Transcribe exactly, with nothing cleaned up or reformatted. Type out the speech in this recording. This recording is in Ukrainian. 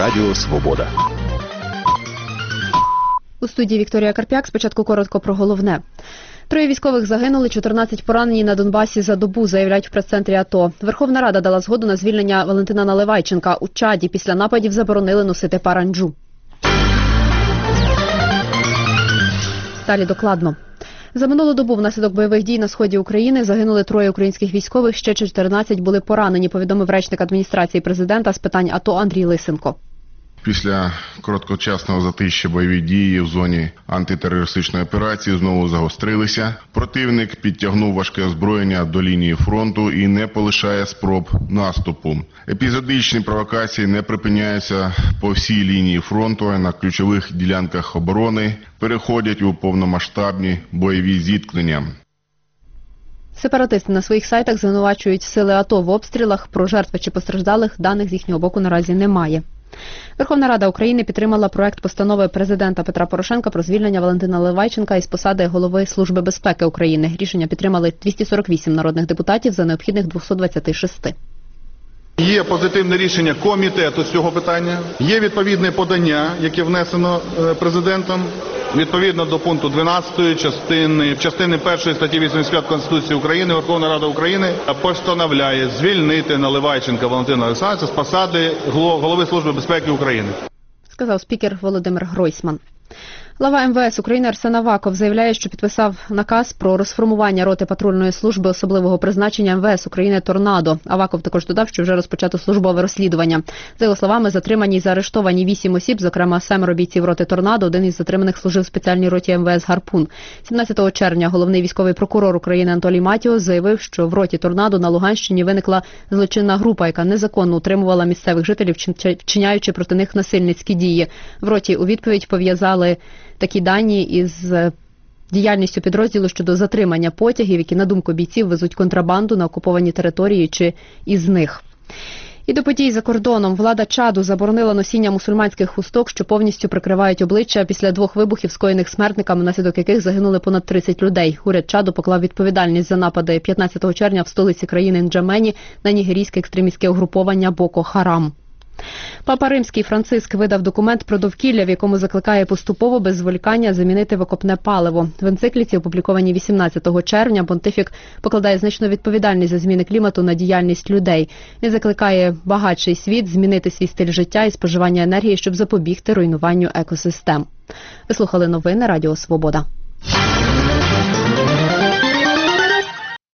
Радіо Свобода. У студії Вікторія Карп'як. Спочатку коротко про головне. Троє військових загинули, чотирнадцять поранені на Донбасі за добу, заявляють в прес-центрі АТО. Верховна Рада дала згоду на звільнення Валентина Наливайченка. У Чаді після нападів заборонили носити паранджу. Далі докладно. За минулу добу внаслідок бойових дій на сході України загинули троє українських військових, ще чотирнадцять були поранені, повідомив речник адміністрації президента з питань АТО Андрій Лисенко. Після короткочасного затища бойові дії в зоні антитерористичної операції знову загострилися. Противник підтягнув важке озброєння до лінії фронту і не полишає спроб наступу. Епізодичні провокації не припиняються по всій лінії фронту, а на ключових ділянках оборони переходять у повномасштабні бойові зіткнення. Сепаратисти на своїх сайтах звинувачують сили АТО в обстрілах. Про жертви чи постраждалих даних з їхнього боку наразі немає. Верховна Рада України підтримала проект постанови президента Петра Порошенка про звільнення Валентина Наливайченка із посади голови Служби безпеки України. Рішення підтримали двісті сорок вісім народних депутатів за необхідних двісті двадцять шість. Є позитивне рішення комітету з цього питання, є відповідне подання, яке внесено президентом, відповідно до пункту дванадцятої частини, частини першої статті вісімдесят п'ять Конституції України, Верховна Рада України постановляє звільнити Наливайченка Валентина Олександровича з посади голови Служби безпеки України. Сказав спікер Володимир Гройсман. Глава МВС України Арсен Аваков заявляє, що підписав наказ про розформування роти патрульної служби особливого призначення МВС України «Торнадо». Аваков також додав, що вже розпочато службове розслідування. За його словами, затримані й заарештовані вісім осіб, зокрема семеро бійців роти «Торнадо», один із затриманих служив в спеціальній роті МВС «Гарпун». сімнадцятого червня головний військовий прокурор України Анатолій Матіос заявив, що в роті «Торнадо» на Луганщині виникла злочинна група, яка незаконно утримувала місцевих жителів, вчиняючи проти них насильницькі дії. В роті у відповідь пов'язали такі дані із діяльністю підрозділу щодо затримання потягів, які, на думку бійців, везуть контрабанду на окуповані території чи із них. І до подій за кордоном. Влада Чаду заборонила носіння мусульманських хусток, що повністю прикривають обличчя після двох вибухів, скоєних смертниками, внаслідок яких загинули понад тридцять людей. Уряд Чаду поклав відповідальність за напади п'ятнадцятого червня в столиці країни Нджамені на нігерійське екстремістське угруповання Боко Харам. Папа Римський Франциск видав документ про довкілля, в якому закликає поступово без зволікання замінити викопне паливо. В енцикліці, опублікованій вісімнадцятого червня, понтифік покладає значну відповідальність за зміни клімату на діяльність людей. Він закликає багатший світ змінити свій стиль життя і споживання енергії, щоб запобігти руйнуванню екосистем. Ви слухали новини Радіо Свобода.